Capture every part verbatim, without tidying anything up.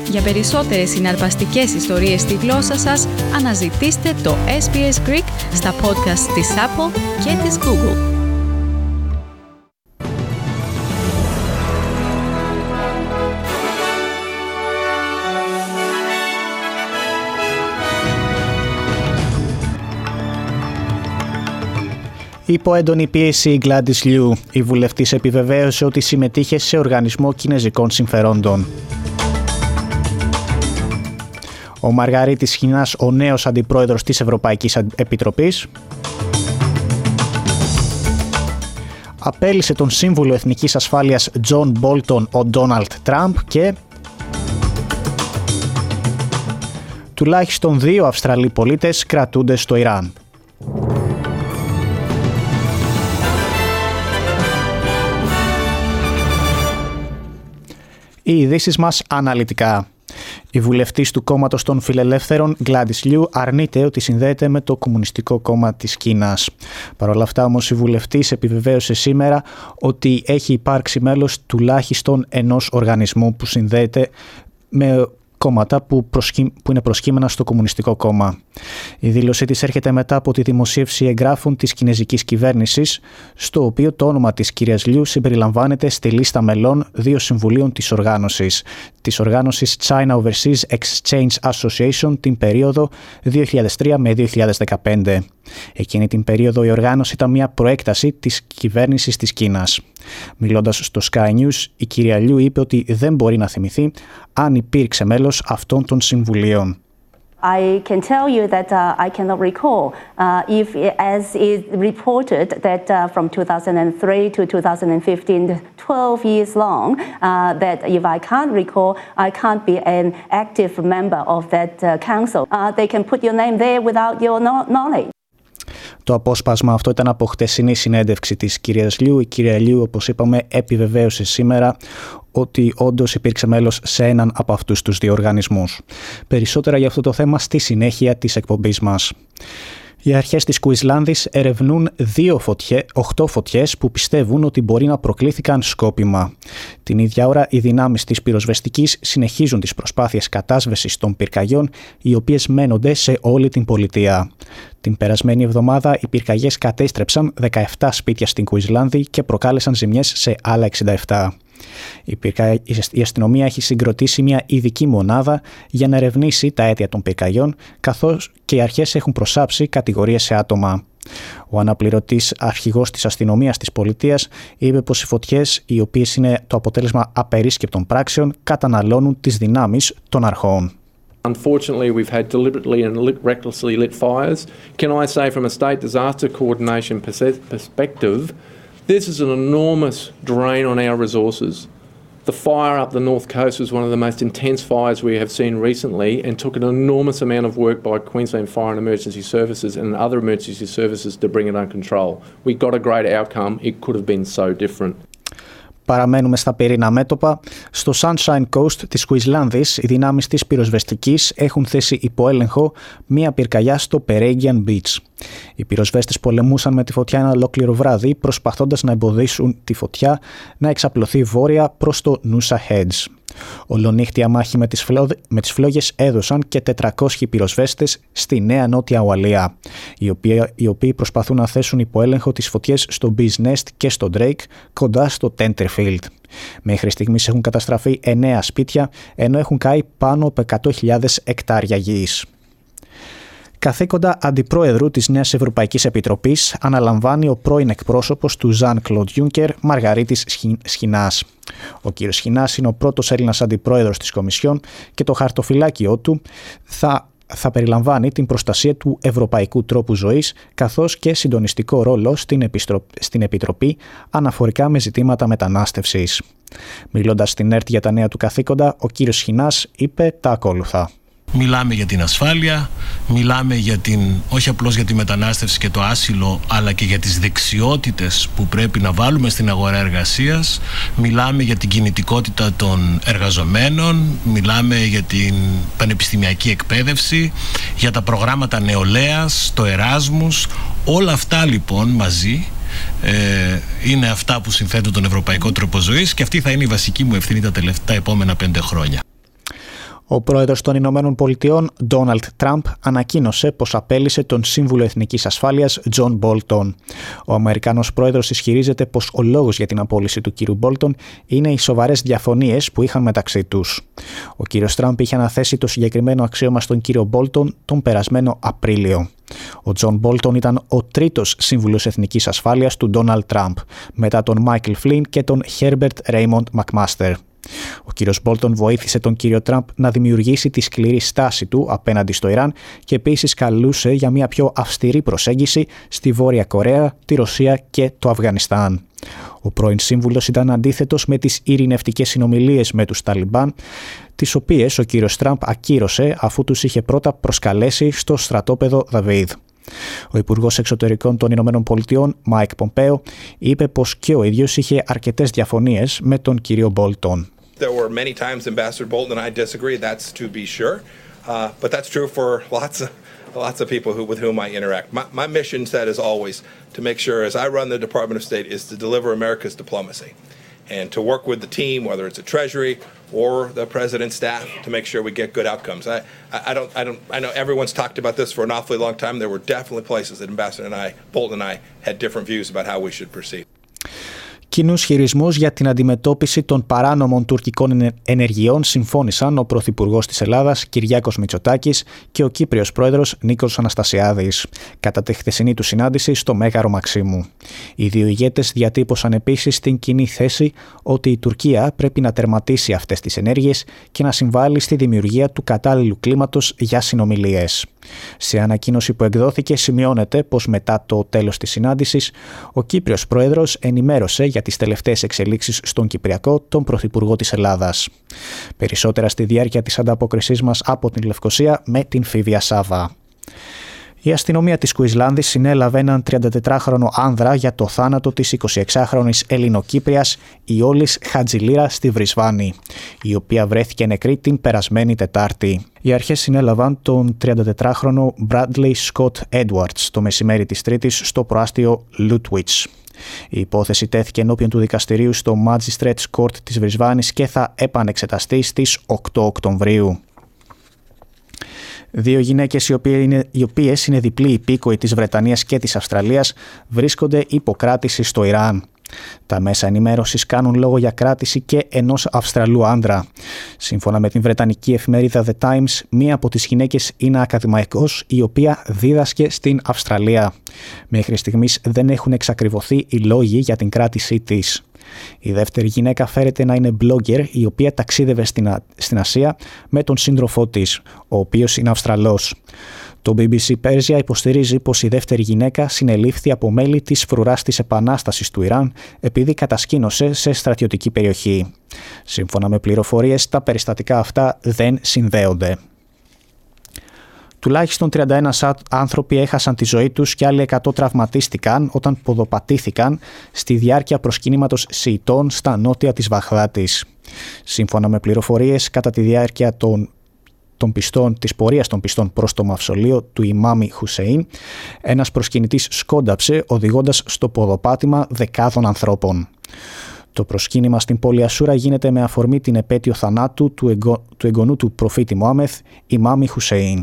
Για περισσότερες συναρπαστικές ιστορίες στη γλώσσα σας, αναζητήστε το ες μπι ες Greek στα podcast της Apple και της Google. Υπό έντονη πίεση η Gladys Liu, η βουλευτής επιβεβαίωσε ότι συμμετείχε σε οργανισμό κινεζικών συμφερόντων. Ο Μαργαρίτης Σχοινάς, ο νέος αντιπρόεδρος της Ευρωπαϊκής Επιτροπής, απέλυσε τον σύμβουλο Εθνικής Ασφάλειας Τζον Μπόλτον ο Ντόναλντ Τραμπ και τουλάχιστον δύο Αυστραλοί πολίτες κρατούνται στο Ιράν. Οι ειδήσεις μας αναλυτικά. Η βουλευτής του κόμματος των Φιλελεύθερων, Gladys Liu, αρνείται ότι συνδέεται με το Κομμουνιστικό Κόμμα της Κίνας. Παρ' όλα αυτά όμως η βουλευτής επιβεβαίωσε σήμερα ότι έχει υπάρξει μέλος τουλάχιστον ενός οργανισμού που συνδέεται με κόμματα που, προσχύ... που είναι προσκύμενα στο Κομμουνιστικό Κόμμα. Η δήλωσή της έρχεται μετά από τη δημοσίευση εγγράφων της κινεζικής κυβέρνησης, στο οποίο το όνομα της κυρίας Liu συμπεριλαμβάνεται στη λίστα μελών δύο συμβουλίων της οργάνωσης, της οργάνωσης China Overseas Exchange Association την περίοδο δύο χιλιάδες τρία με δύο χιλιάδες δεκαπέντε. Εκείνη την περίοδο η οργάνωση ήταν μια προέκταση της κυβέρνησης της Κίνας. Μιλώντας στο Sky News, η κυρία Liu είπε ότι δεν μπορεί να θυμηθεί αν υπήρξε μέλος αυτών των συμβουλίων. I can tell you that uh, I cannot recall uh, if, as is reported, that uh, from two thousand three to two thousand fifteen, twelve years long, uh, that if I can't recall, I can't be an active member of that uh, council. Uh, they can put your name there without your knowledge. Το απόσπασμα αυτό ήταν από χτεσινή συνέντευξη της κυρίας Liu. Η κυρία Liu, όπως είπαμε, επιβεβαίωσε σήμερα ότι όντως υπήρξε μέλος σε έναν από αυτούς τους δύο οργανισμούς. Περισσότερα για αυτό το θέμα στη συνέχεια της εκπομπής μας. Οι αρχές της Κουισλάνδης ερευνούν δύο φωτιέ, οχτώ φωτιές που πιστεύουν ότι μπορεί να προκλήθηκαν σκόπιμα. Την ίδια ώρα, οι δυνάμεις της πυροσβεστικής συνεχίζουν τις προσπάθειες κατάσβεσης των πυρκαγιών, οι οποίες μένονται σε όλη την πολιτεία. Την περασμένη εβδομάδα, οι πυρκαγιές κατέστρεψαν δεκαεπτά σπίτια στην Κουισλάνδη και προκάλεσαν ζημιές σε άλλα εξήντα επτά. Η, πυρκα... η αστυνομία έχει συγκροτήσει μια ειδική μονάδα για να ερευνήσει τα αίτια των πυρκαγιών, καθώς και οι αρχές έχουν προσάψει κατηγορίες σε άτομα. Ο αναπληρωτής αρχηγός της αστυνομίας της πολιτείας είπε πως οι φωτιές, οι οποίες είναι το αποτέλεσμα απερίσκεπτων πράξεων, καταναλώνουν τις δυνάμεις των αρχών. Unfortunately, we've had deliberately and recklessly lit fires. Can I say from a state disaster coordination perspective, this is an enormous drain on our resources. The fire up the north coast was one of the most intense fires we have seen recently and took an enormous amount of work by Queensland Fire and Emergency Services and other emergency services to bring it under control. We got a great outcome. It could have been so different. Παραμένουμε στα πυρήνα μέτωπα. Στο Sunshine Coast της Κουισλάνδης, οι δυνάμεις της πυροσβεστικής έχουν θέσει υπό έλεγχο μία πυρκαγιά στο Peregian Beach. Οι πυροσβέστες πολεμούσαν με τη φωτιά ένα ολόκληρο βράδυ, προσπαθώντας να εμποδίσουν τη φωτιά να εξαπλωθεί βόρεια προς το Noosa Heads. Ολονύχτια μάχη με τις, φλό... με τις φλόγες έδωσαν και τετρακόσιοι πυροσβέστες στη Νέα Νότια Ουαλία, οι οποίοι, οι οποίοι προσπαθούν να θέσουν υπό έλεγχο τις φωτιές στο Bees Nest και στο Drake, κοντά στο Tenterfield. Μέχρι στιγμής έχουν καταστραφεί εννέα σπίτια, ενώ έχουν καεί πάνω από εκατό χιλιάδες εκτάρια γης. Καθήκοντα αντιπρόεδρου της Νέας Ευρωπαϊκής Επιτροπής αναλαμβάνει ο πρώην εκπρόσωπος του Jean-Claude Juncker, Μαργαρίτης Σχοινάς. Ο κύριος Σχοινάς είναι ο πρώτος Έλληνας αντιπρόεδρος της Κομισιόν και το χαρτοφυλάκιό του θα, θα περιλαμβάνει την προστασία του ευρωπαϊκού τρόπου ζωής, καθώς και συντονιστικό ρόλο στην, επιστρο... στην Επιτροπή αναφορικά με ζητήματα μετανάστευσης. Μιλώντας στην ΕΡΤ για τα νέα του καθήκοντα, ο κύριος Σχοινάς είπε τα ακόλουθα. Μιλάμε για την ασφάλεια, μιλάμε για την, όχι απλώς για τη μετανάστευση και το άσυλο, αλλά και για τις δεξιότητες που πρέπει να βάλουμε στην αγορά εργασίας. Μιλάμε για την κινητικότητα των εργαζομένων, μιλάμε για την πανεπιστημιακή εκπαίδευση, για τα προγράμματα νεολαίας, το Εράσμους. Όλα αυτά λοιπόν μαζί ε, είναι αυτά που συνθέτουν τον ευρωπαϊκό τρόπο ζωής και αυτή θα είναι η βασική μου ευθύνη τα τελευταία επόμενα πέντε χρόνια. Ο πρόεδρος των Ηνωμένων Πολιτειών, Ντόναλντ Τραμπ, ανακοίνωσε πως απέλυσε τον Σύμβουλο Εθνικής Ασφάλειας, Τζον Μπόλτον. Ο Αμερικανός πρόεδρος ισχυρίζεται πως ο λόγος για την απόλυση του κ. Μπόλτον είναι οι σοβαρές διαφωνίες που είχαν μεταξύ τους. Ο κ. Τραμπ είχε αναθέσει το συγκεκριμένο αξίωμα στον κ. Μπόλτον τον περασμένο Απρίλιο. Ο Τζον Μπόλτον ήταν ο τρίτος σύμβουλος εθνικής ασφάλειας του Ντόναλντ Τραμπ, μετά τον Μάικλ Φλιν και τον Χέρμπερτ Ρέιμοντ Μακμάστερ. Ο κύριος Μπόλτον βοήθησε τον κύριο Τραμπ να δημιουργήσει τη σκληρή στάση του απέναντι στο Ιράν και επίσης καλούσε για μια πιο αυστηρή προσέγγιση στη Βόρεια Κορέα, τη Ρωσία και το Αφγανιστάν. Ο πρώην σύμβουλος ήταν αντίθετος με τις ειρηνευτικές συνομιλίες με τους Ταλιμπάν, τις οποίες ο κύριος Τραμπ ακύρωσε αφού τους είχε πρώτα προσκαλέσει στο στρατόπεδο Δαβίδ. Ο Υπουργός Εξωτερικών των Ηνωμένων Πολιτειών, Μάικ Πομπέο, είπε πως και ο ίδιος είχε αρκετές διαφωνίες με τον κύριο Μπόλτον. There were many times Ambassador Bolton and I disagree, that's to be sure, uh, but that's true for lots of lots of people who, with whom I interact. My, my mission set is always to make sure, as I run the Department of State, is to deliver America's diplomacy and to work with the team, whether it's a Treasury or the President's staff, to make sure we get good outcomes. I, I, I don't, I don't, I know everyone's talked about this for an awfully long time. There were definitely places that Ambassador and I, Bolton and I, had different views about how we should proceed. Κοινούς χειρισμούς για την αντιμετώπιση των παράνομων τουρκικών ενεργειών συμφώνησαν ο Πρωθυπουργός της Ελλάδας Κυριάκος Μητσοτάκης και ο Κύπριος Πρόεδρος Νίκος Αναστασιάδης κατά τη χθεσινή του συνάντηση στο Μέγαρο Μαξίμου. Οι δύο ηγέτες διατύπωσαν επίσης την κοινή θέση ότι η Τουρκία πρέπει να τερματίσει αυτές τις ενέργειες και να συμβάλλει στη δημιουργία του κατάλληλου κλίματος για συνομιλίες. Σε ανακοίνωση που εκδόθηκε σημειώνεται πως μετά το τέλος της συνάντησης ο Κύπριος Πρόεδρος ενημέρωσε για τις τελευταίες εξελίξεις στον Κυπριακό τον Πρωθυπουργό της Ελλάδας. Περισσότερα στη διάρκεια της ανταπόκρισής μας από την Λευκοσία με την Φίβια Σάβα. Η αστυνομία της Κουισλάνδης συνέλαβε έναν τριαντατετράχρονο άνδρα για το θάνατο της εικοσιεξάχρονης Ελληνοκύπριας Ιόλης Χατζηλίρα στη Βρισβάνη, η οποία βρέθηκε νεκρή την περασμένη Τετάρτη. Οι αρχές συνέλαβαν τον τριαντατετράχρονο Bradley Scott Edwards το μεσημέρι της Τρίτης στο προάστιο Λούτουιτς. Η υπόθεση τέθηκε ενώπιον του δικαστηρίου στο Magistrates Court της Βρισβάνης και θα επανεξεταστεί στις οκτώ Οκτωβρίου. Δύο γυναίκες οι οποίες είναι, οι οποίες είναι διπλοί υπήκοοι της Βρετανίας και της Αυστραλίας βρίσκονται υπό κράτηση στο Ιράν. Τα μέσα ενημέρωσης κάνουν λόγο για κράτηση και ενός Αυστραλού άντρα. Σύμφωνα με την βρετανική εφημερίδα The Times, μία από τις γυναίκες είναι ακαδημαϊκός η οποία δίδασκε στην Αυστραλία. Μέχρι στιγμής δεν έχουν εξακριβωθεί οι λόγοι για την κράτησή της. Η δεύτερη γυναίκα φέρεται να είναι blogger η οποία ταξίδευε στην, Α... στην Ασία με τον σύντροφό της, ο οποίος είναι Αυστραλός. Το μπι μπι σι Persia υποστηρίζει πως η δεύτερη γυναίκα συνελήφθη από μέλη της φρουράς της Επανάστασης του Ιράν επειδή κατασκήνωσε σε στρατιωτική περιοχή. Σύμφωνα με πληροφορίες, τα περιστατικά αυτά δεν συνδέονται. Τουλάχιστον τριάντα ένα άνθρωποι έχασαν τη ζωή τους και άλλοι εκατό τραυματίστηκαν όταν ποδοπατήθηκαν στη διάρκεια προσκυνήματος Σιητών στα νότια της Βαγδάτης. Σύμφωνα με πληροφορίες, κατά τη διάρκεια των, των πιστών, της πορείας των πιστών προς το μαυσολείο του Ιμάμι Χουσέιν, ένας προσκυνητής σκόνταψε οδηγώντας στο ποδοπάτημα δεκάδων ανθρώπων. Το προσκύνημα στην πόλη Ασούρα γίνεται με αφορμή την επέτειο θανάτου του, εγκο, του εγγονού του προφήτη Μωάμεθ, Ιμάμι Χουσέιν.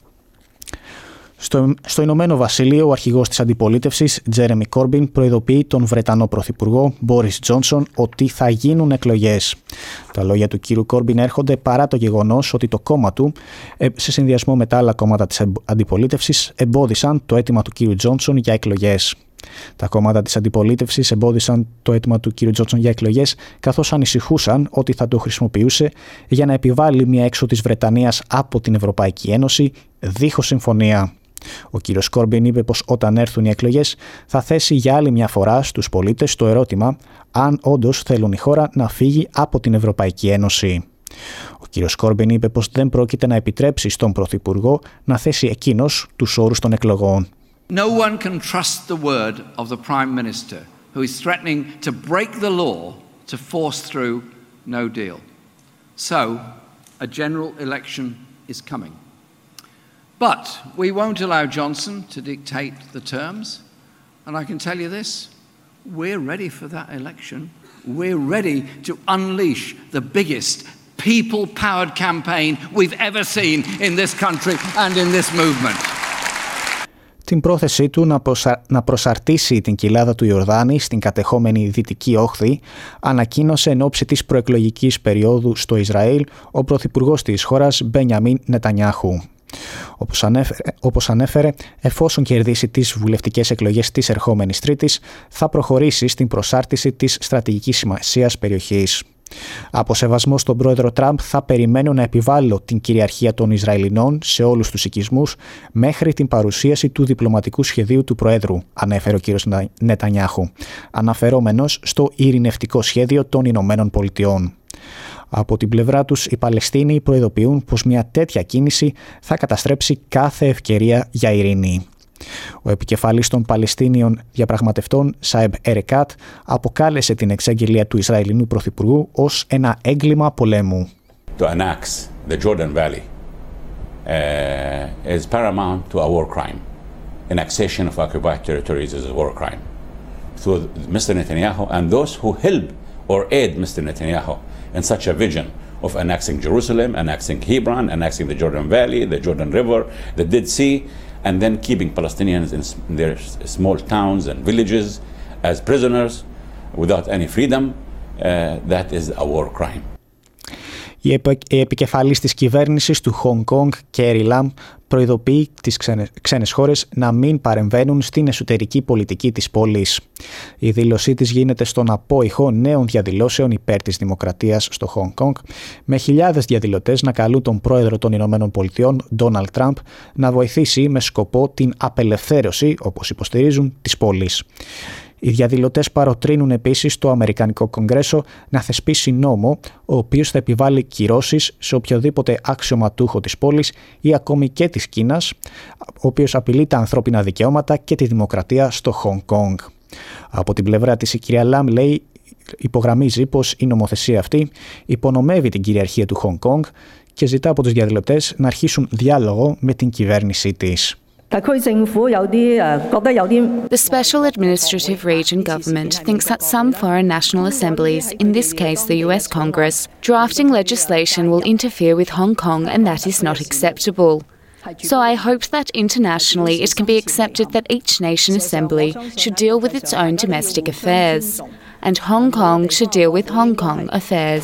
Στο, στο Ηνωμένο Βασίλειο, ο αρχηγός της αντιπολίτευσης, Τζέρεμι Κόρμπιν, προειδοποιεί τον Βρετανό Πρωθυπουργό, Μπόρις Τζόνσον, ότι θα γίνουν εκλογές. Τα λόγια του κύριου Κόρμπιν έρχονται παρά το γεγονός ότι το κόμμα του, σε συνδυασμό με τα άλλα κόμματα της αντιπολίτευσης, εμπόδισαν το αίτημα του κύριου Τζόνσον για εκλογές. Τα κόμματα της αντιπολίτευσης εμπόδισαν το αίτημα του κύριου Τζόνσον για εκλογές, καθώς ανησυχούσαν ότι θα το χρησιμοποιούσε για να επιβάλλει μια έξω της Βρετανίας από την Ευρωπαϊκή Ένωση, δίχως συμφωνία. Ο κύριος Κόρμπιν είπε πως όταν έρθουν οι εκλογές θα θέσει για άλλη μια φορά στους πολίτες το ερώτημα αν όντως θέλουν η χώρα να φύγει από την Ευρωπαϊκή Ένωση. Ο κύριος Κόρμπιν είπε πως δεν πρόκειται να επιτρέψει στον Πρωθυπουργό να θέσει εκείνος τους όρους των εκλογών. No one can trust the word of the Prime Minister who is threatening to break the law to force through no deal. So, a general election is coming. But we won't allow Johnson to dictate the terms, and I can tell you this, we're ready for that election. We're ready to unleash the biggest people-powered campaign we've ever seen in this country and in this movement. Την πρόθεσή του να, προσα... να προσαρτήσει την κοιλάδα του Ιορδάνη στην κατεχόμενη Δυτική Όχθη ανακοίνωσε εν ώψη της προεκλογικής περίοδου στο Ισραήλ ο πρωθυπουργός της χώρας Μπενιαμίν Νετανιάχου. Όπως ανέφερε, όπως ανέφερε, εφόσον κερδίσει τις βουλευτικές εκλογές της ερχόμενης Τρίτης, θα προχωρήσει στην προσάρτηση της στρατηγικής σημασίας περιοχής. Από σεβασμό στον πρόεδρο Τραμπ θα περιμένω να επιβάλλω την κυριαρχία των Ισραηλινών σε όλους τους οικισμούς μέχρι την παρουσίαση του διπλωματικού σχεδίου του Προέδρου, ανέφερε ο κ. Νετανιάχου, αναφερόμενος στο ειρηνευτικό σχέδιο των Ηνωμένων Πολιτειών. Από την πλευρά τους, οι Παλαιστίνοι προειδοποιούν πως μια τέτοια κίνηση θα καταστρέψει κάθε ευκαιρία για ειρήνη. Ο επικεφαλής των Παλαιστίνιων διαπραγματευτών, Σαеб Ερεκάτ, αποκάλεσε την εξαγγελία του Ισραηλινού Πρωθυπουργού ως ένα έγκλημα πολέμου. To annex the Jordan Valley uh, is paramount to a war crime. Annexation of occupied territories is a war crime. So Mister Netanyahu and those who help or aid Mister Netanyahu in such a vision of annexing Jerusalem, annexing Hebron, annexing the Jordan Valley, the Jordan River, the Dead Sea, and then keeping Palestinians in their small towns and villages as prisoners without any freedom, uh, that is a war crime. Η επικεφαλής της κυβέρνησης του Χονγκ Κονγκ, Κέρι Λαμ, προειδοποιεί τις ξένες, ξένες χώρες να μην παρεμβαίνουν στην εσωτερική πολιτική της πόλης. Η δήλωσή της γίνεται στον απόϊχο νέων διαδηλώσεων υπέρ της δημοκρατίας στο Χονγκ Κονγκ, με χιλιάδες διαδηλωτές να καλούν τον πρόεδρο των Ηνωμένων Πολιτειών, Ντόναλντ Τραμπ, να βοηθήσει με σκοπό την απελευθέρωση, όπως υποστηρίζουν, της πόλης. Οι διαδηλωτές παροτρύνουν επίσης το Αμερικανικό Κογκρέσο να θεσπίσει νόμο, ο οποίος θα επιβάλλει κυρώσεις σε οποιοδήποτε αξιωματούχο της πόλης ή ακόμη και της Κίνας, ο οποίος απειλεί τα ανθρώπινα δικαιώματα και τη δημοκρατία στο Χονγκ Κονγκ. Από την πλευρά της η κυρία Λαμ λέει, υπογραμμίζει πως η νομοθεσία αυτή υπονομεύει την κυριαρχία του Χονγκ Κονγκ και ζητά από τους διαδηλωτές να αρχίσουν διάλογο με την κυβέρνησή της. The Special Administrative Region government thinks that some foreign national assemblies, in this case the U S Congress, drafting legislation will interfere with Hong Kong, and that is not acceptable. So I hope that internationally it can be accepted that each nation assembly should deal with its own domestic affairs, and Hong Kong should deal with Hong Kong affairs.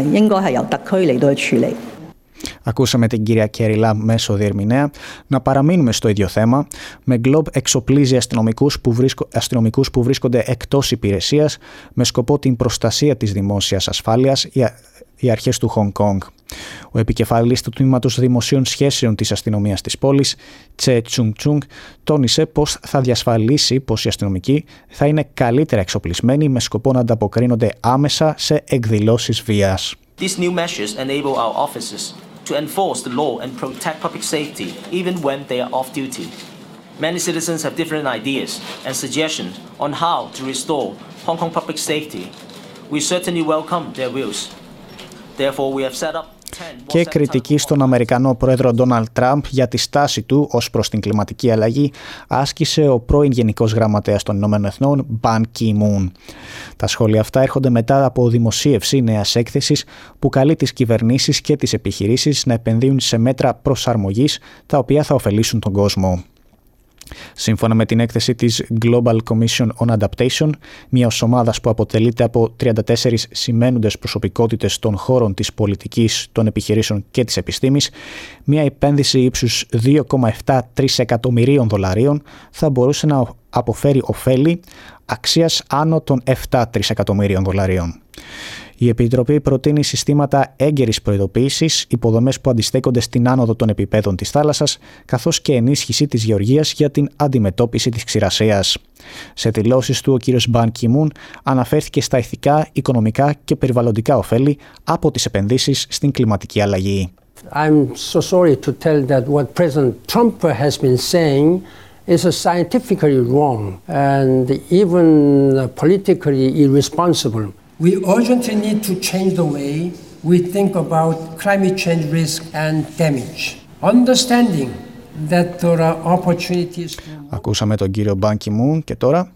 Ακούσαμε την κυρία Κέρι Λαμ μέσω διερμηνέα. Να παραμείνουμε στο ίδιο θέμα. Με Globe εξοπλίζει αστυνομικούς που, βρίσκω, αστυνομικούς που βρίσκονται εκτός υπηρεσίας με σκοπό την προστασία της δημόσιας ασφάλειας οι αρχές του Χονγκ Κονγκ. Ο επικεφαλής του τμήματος δημοσίων σχέσεων της αστυνομίας της πόλης, Τσε Τσουνγκ Τσουνγκ, τόνισε πως θα διασφαλίσει πως οι αστυνομικοί θα είναι καλύτερα εξοπλισμένοι με σκοπό να ανταποκρίνονται άμεσα σε εκδηλώσεις βίας. These new measures enable our officers to enforce the law and protect public safety even when they are off duty. Many citizens have different ideas and suggestions on how to restore Hong Kong public safety. We certainly welcome their views. Therefore, we have set up και κριτική στον Αμερικανό πρόεδρο Ντόναλντ Τραμπ για τη στάση του ως προς την κλιματική αλλαγή άσκησε ο πρώην Γενικός Γραμματέας των Ηνωμένων Εθνών, Μπαν Κι Μουν. Τα σχόλια αυτά έρχονται μετά από δημοσίευση νέας έκθεσης που καλεί τις κυβερνήσεις και τις επιχειρήσεις να επενδύουν σε μέτρα προσαρμογής τα οποία θα ωφελήσουν τον κόσμο. Σύμφωνα με την έκθεση της Global Commission on Adaptation, μιας ομάδας που αποτελείται από τριάντα τέσσερις σημαίνοντες προσωπικότητες των χώρων της πολιτικής, των επιχειρήσεων και της επιστήμης, μια επένδυση ύψους δύο κόμμα επτά τρισεκατομμυρίων δολαρίων θα μπορούσε να αποφέρει ωφέλη αξίας άνω των επτά τρισεκατομμυρίων δολαρίων. Η Επιτροπή προτείνει συστήματα έγκαιρης προειδοποίησης, υποδομές που αντιστέκονται στην άνοδο των επιπέδων της θάλασσας, καθώς και ενίσχυση της γεωργίας για την αντιμετώπιση της ξηρασίας. Σε δηλώσεις του, ο κ. Μπαν Κι Μουν αναφέρθηκε στα ηθικά, οικονομικά και περιβαλλοντικά ωφέλη από τις επενδύσεις στην κλιματική αλλαγή. I'm so sorry to tell that what President Trump has been saying is scientifically wrong and even politically irresponsible. We urgently need to change the way we think about climate change risk and damage. Understanding that there are opportunities. Ακούσαμε τον κύριο Μπαν Κι Μουν και τώρα.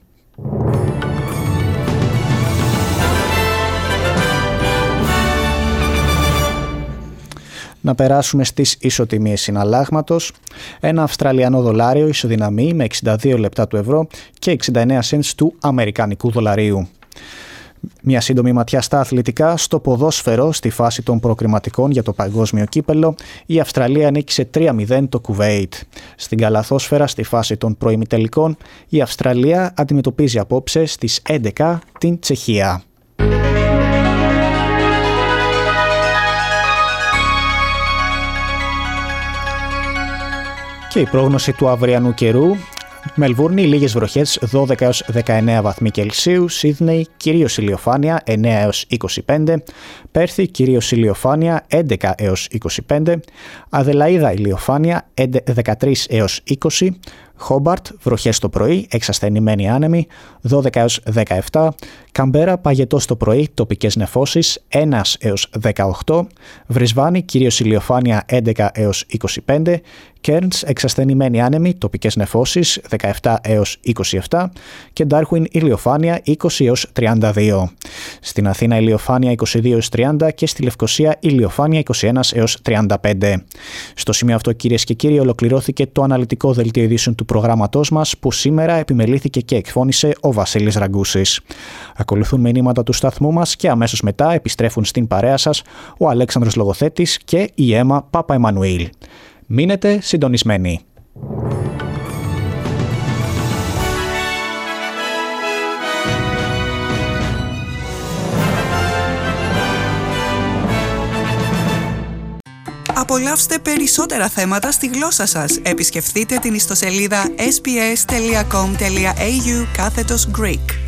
Να περάσουμε στις ισοτιμίες συναλλάγματος. Ένα Αυστραλιανό δολάριο ισοδυναμεί με εξήντα δύο λεπτά του ευρώ και εξήντα εννέα cents του αμερικανικού δολαρίου. Μια σύντομη ματιά στα αθλητικά. Στο ποδόσφαιρο, στη φάση των προκριματικών για το παγκόσμιο κύπελλο, η Αυστραλία νίκησε τρία μηδέν το Κουβέιτ. Στην καλαθόσφαιρα, στη φάση των προημιτελικών, η Αυστραλία αντιμετωπίζει απόψε στις έντεκα την Τσεχία. Και η πρόγνωση του αυριανού καιρού. Μελβούρνη, λίγες βροχές δώδεκα έως δεκαεννέα βαθμοί Κελσίου. Σίδνεϊ, κυρίως ηλιοφάνεια εννέα έως είκοσι πέντε. Πέρθη, κυρίως ηλιοφάνεια έντεκα έως είκοσι πέντε. Αδελαΐδα, ηλιοφάνεια δεκατρία έως είκοσι. Χόμπαρτ, βροχές το πρωί, εξασθενημένοι άνεμοι δώδεκα έως δεκαεπτά. Καμπέρα, παγετός το πρωί, τοπικές νεφώσεις ένα έως δεκαοκτώ. Βρισβάνη, κυρίως ηλιοφάνεια έντεκα έως είκοσι πέντε. Κέρνς, εξασθενημένοι άνεμοι, τοπικές νεφώσεις δεκαεπτά έως είκοσι επτά. Και Ντάρουιν, ηλιοφάνεια είκοσι έως τριάντα δύο. Στην Αθήνα ηλιοφάνεια είκοσι δύο έως τριάντα και στη Λευκοσία ηλιοφάνεια είκοσι ένα έως τριάντα πέντε. Στο σημείο αυτό, κυρίες και κύριοι, ολοκληρώθηκε το αναλυτικό δελτίο ειδήσεων του προγράμματός μας, που σήμερα επιμελήθηκε και εκφώνησε ο Βασίλης Ραγκούσης. Ακολουθούν μηνύματα του σταθμού μας και αμέσως μετά επιστρέφουν στην παρέα σας ο Αλέξανδρος Λογοθέτης και η Έμα Παπα-Εμμανουήλ. Μείνετε συντονισμένοι. Απολαύστε περισσότερα θέματα στη γλώσσα σας. Επισκεφτείτε την ιστοσελίδα ες μπι ες τελεία κομ τελεία έι γιου κάθετος Greek.